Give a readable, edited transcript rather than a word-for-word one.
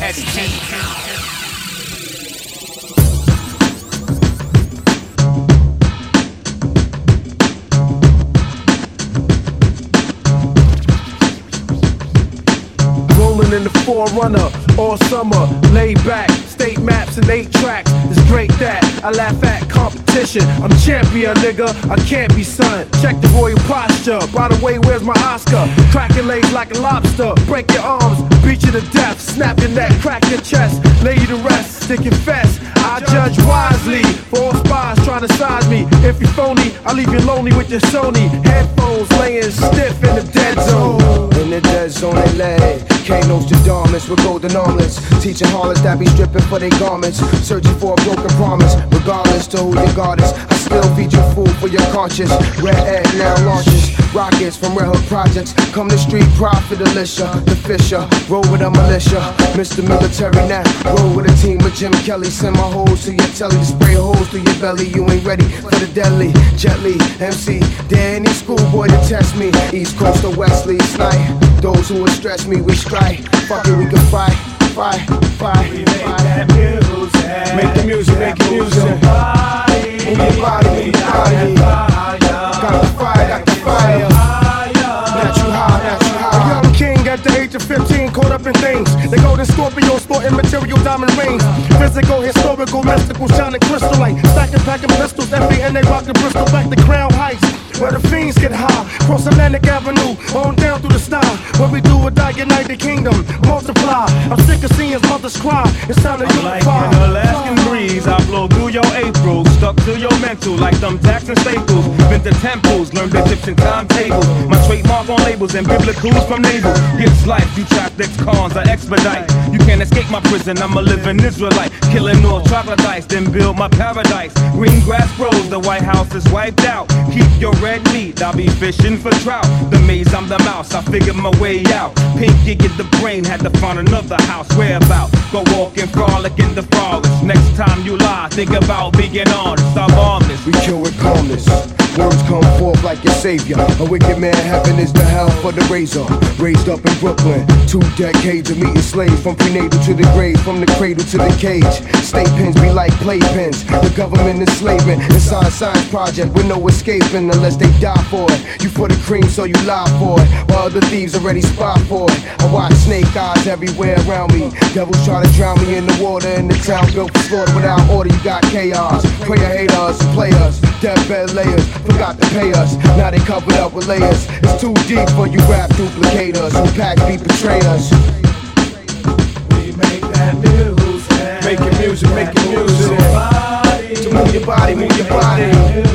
SG. In the Forerunner all summer, laid back, state maps and 8 tracks. It's great that I laugh at competition. I'm champion, nigga, I can't be son. Check the royal posture. By the way, where's my Oscar? Cracking legs like a lobster. Break your arms, beat you to death. Snap your neck, crack your chest, lay you to rest. To confess, I judge wisely. For all spies trying to size me. If you phony, I'll leave you lonely with your Sony headphones, laying stiff in the dead zone. In the dead zone they lay Kanos to Darmans with golden armlets, teaching harlots that be stripping for their garments, searching for a broken promise. Regardless to who your God is, I still feed you food for your conscience. Red egg now launches rockets from Red Hook projects. Come to street profit, Alicia, the Fisher, roll with a militia. Mr. Military now, roll with a team of Jim Kelly. Send my hoes to your telly to spray holes through your belly. You ain't ready for the deadly. Jet Li, MC, Danny, schoolboy to test me. East Coast or Wesley, snipe. Those who would stress me, we strike. Fuck it, we can fight. We make that music. Make the music, make the music. Move your body, move your body. Got the fire, got the fire. Natural high. A young king at the age of 15, caught up in things. They golden Scorpio, sporting material, diamond rings. Physical, historical, mystical, shining crystal light. Stacking, packing pistols, and they rockin' Bristol back to Crown Heights, where the fiends get high. Cross Atlantic Avenue, on down through the style. Where we do or die, unite the kingdom, multiply. I'm sick of seeing mothers cry. It's time to unify. Like an Alaskan breeze, I blow through your April, stuck to your mental like thumbtacks and staples. Been to temples, learned Egyptian timetables. My trademark on labels and biblicals from navel. Gets life, you traffic cons, I expedite. You can't escape my prison, I'm a living Israelite. Killing all troglodytes, then build my paradise. Green grass grows, the White House is wiped out. Keep your red meat, I'll be fishing for trout. The maze, I'm the mouse, I figured my way out. Pinky get the brain, had to find another house. Whereabout? Go walk and frolic in the forest. Next time you lie, think about being honest. I'm honest. We kill with calmness. Words come forth like your savior. A wicked man, heaven is the hell for the razor. Raised up in Brooklyn, 2 decades of meeting slaves. From prenatal to the grave, from the cradle to the cage. State pens be like playpens. The government enslaving inside a science project with no escaping unless they die for it. You for the cream, so you lie for it, while other thieves already spy for it. I watch snake eyes everywhere around me. Devils try to drown me in the water in the town built for slaughter without order. You got chaos. Prayer haters and players, deathbed layers. Forgot to pay us, now they covered up with layers. It's too deep for you rap duplicators who pack be betrayers. We make that music. Make your music, make your music. Move your body, To move your body, move your body.